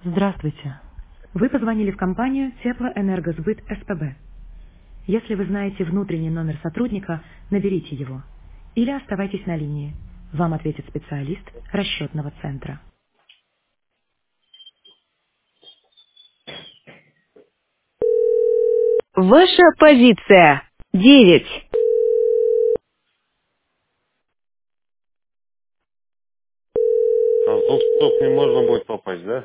Здравствуйте. Вы позвонили в компанию Теплоэнергосбыт СПБ. Если вы знаете внутренний номер сотрудника, наберите его. Или оставайтесь на линии. Вам ответит специалист расчетного центра. Ваша позиция 9. А в двух часов не можно будет попасть, да?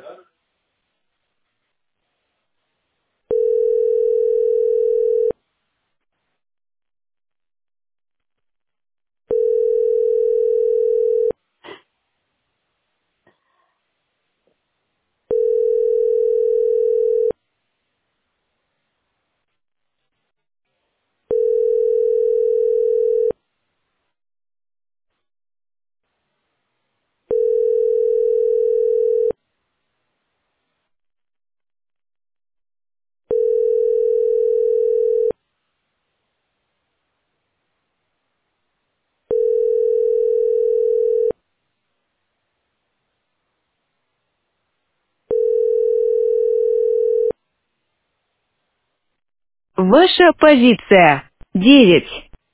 Ваша позиция 9.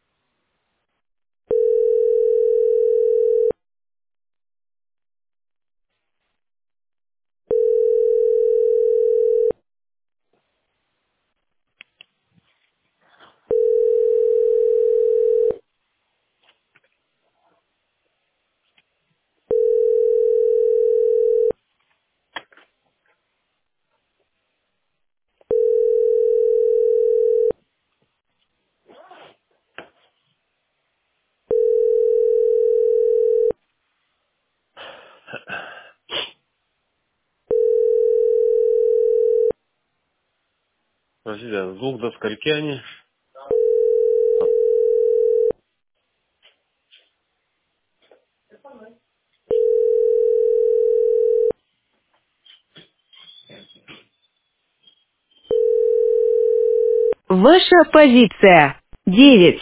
Подождите, а звук до скольки они? Ваша позиция 9.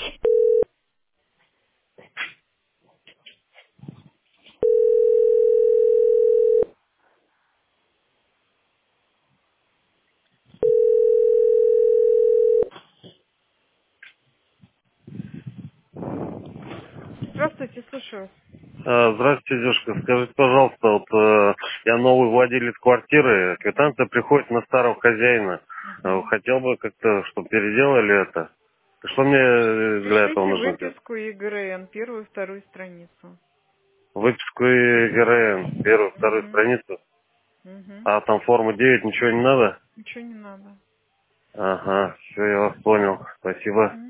Здравствуйте, слушаю. Здравствуйте, девушка. Скажите, пожалуйста, я новый владелец квартиры, квитанция приходит на старого хозяина. Мгм. Хотел бы как-то, чтобы переделали это. Что мне для этого Пишите нужно делать? выписку ЕГРН, первую, вторую страницу. Выписку и ГРН, первую, вторую Угу. страницу. Угу. А там форма 9, ничего не надо? Ничего не надо. Ага, все, я вас понял. Спасибо. Мгм.